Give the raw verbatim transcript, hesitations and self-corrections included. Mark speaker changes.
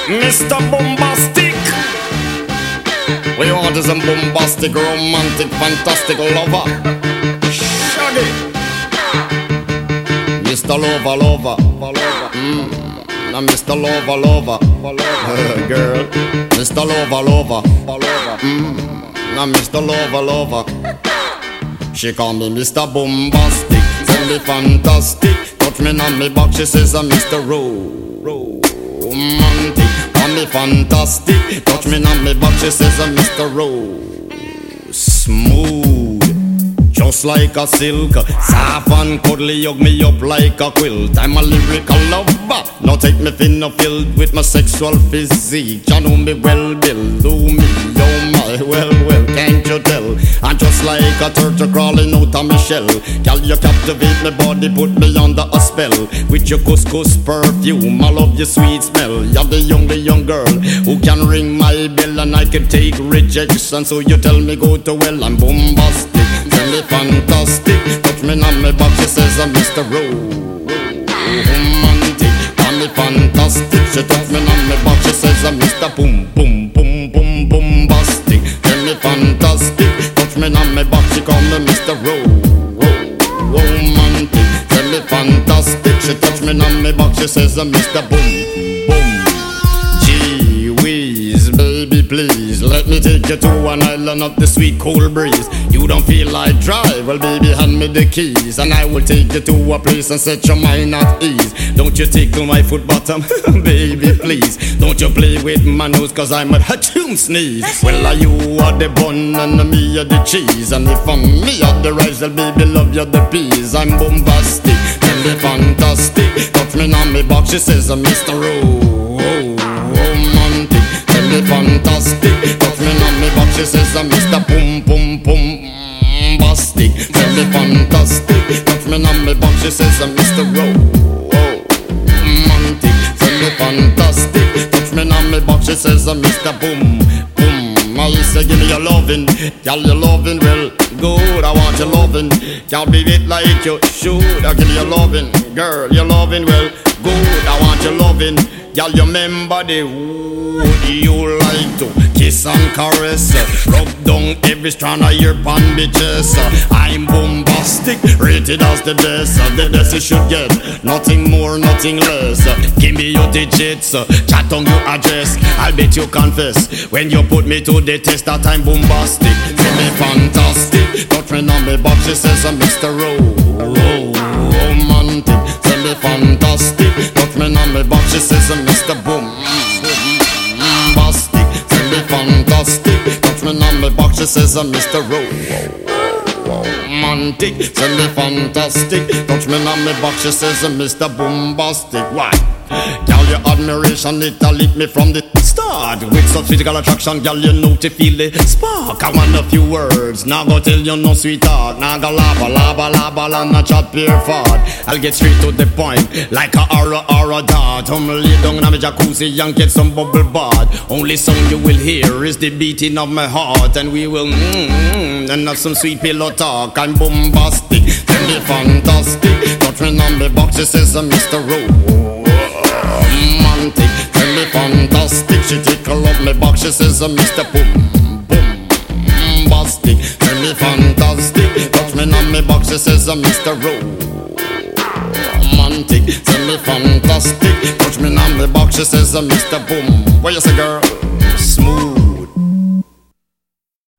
Speaker 1: Mister Bombastic. We want is a bombastic, romantic, fantastic lover. Shaggy. Mister Lover, lover, mm. Now Mister Lover, lover, uh, girl. Mister Lover, lover, mm. Now Mister Lover, lover. She call me Mister Bombastic, tell me fantastic. Touch me on me back, she says I'm Mister Romantic. Call me fantastic, touch me on me back, she says I'm Mister Ro Smooth, just like a silk, soft and cuddly, hug me up like a quilt. I'm a lyrical lover, now take me thin or filled with my sexual physique. You know me well, Bill, do me, oh my, well, well, can't you tell? I'm just like a turtle crawling out of my shell. Girl, you captivate my body, put me under a spell. With your couscous perfume, I love your sweet smell. You're the young, the young girl who can ring my bell, and I can take rejection. So you tell me go to well, I'm bombastic, tell me fantastic. Touch me on my back, she says I'm Mister Romantic. Call me fantastic, she touch me on my back, she says I'm Mister Boom, boom, boom, boom, bombastic. Tell me fantastic, touch me on my back, she call me Mister Romantic. Tell me fantastic, she touch me on my back, she says I'm Mister Boom, boom. Gee whiz, baby please, let me take you to an island of the sweet cool breeze. You don't feel like drive, well baby hand me the keys, and I will take you to a place and set your mind at ease. Don't you tickle my foot bottom, baby please. Don't you play with my nose, cause I'm a ha-choom sneeze. Well are you are the bun and me are the cheese, and if I'm me are the rice, well baby love you the peas. I'm bombastic, tell me fantastic. Touch me on me back, she says I'm Mister Romantic. Tell me fantastic, touch me on me back, she says I'm Mister Boom, boom, boom. Bombastic, tell me fantastic. Touch me on me back, she says I'm Mister Romantic. Tell me fantastic. Touch me on me back, she says I'm Mister Boom, boom. I say give me your lovin', girl your lovin' well good. I want your lovin', can't be it like you should. I give you your lovin', girl your lovin' well good. I want your lovin', girl you remember the wood you like to kiss and caress, rub down every strand of your bandages. I'm bombastic, rated as the best. The best you should get, nothing more, nothing less. Give me your digits, chat on your address. I'll bet you confess when you put me to the test that I'm bombastic. Tell me fantastic, touch me on me back, she says I'm Mister Romantic. Tell me fantastic, touch me on me back, she says I'm Mister Boom. Fantastic, touch me on me back, she says I'm Mister Romantic. Tell me fantastic, touch me on me back, she says I'm Mister Bombastic. Why? Girl, your admiration, it a lit me from the start. With such physical attraction, girl, you know to feel the spark. I want a few words, now go tell you no sweetheart. Now go lava, lava, lava, and not chat pure fart. I'll get straight to the point, like a aura, aura dart. I'm lay down in my jacuzzi and get some bubble bath. Only song you will hear is the beating of my heart, and we will mmm, and have some sweet pillow talk. I'm bombastic, tell me fantastic. Touch me on the box, she says I'm Mister Romantic. Tell me fantastic, she tickle up my back, she says I'm Mister Boom, bombastic. Tell me fantastic, touch me on my back, she says I'm Mister Romantic. Tell me fantastic, touch me on my back, she says I'm Mister Boom. What you say, girl? Smooth.